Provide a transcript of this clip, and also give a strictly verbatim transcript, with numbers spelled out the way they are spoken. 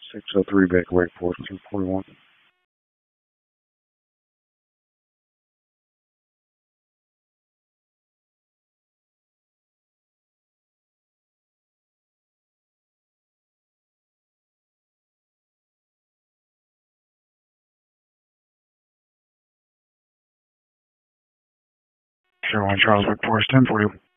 six oh three back Wake Forest, two forty-one. Sure, one Charles Wake Forest, ten forty.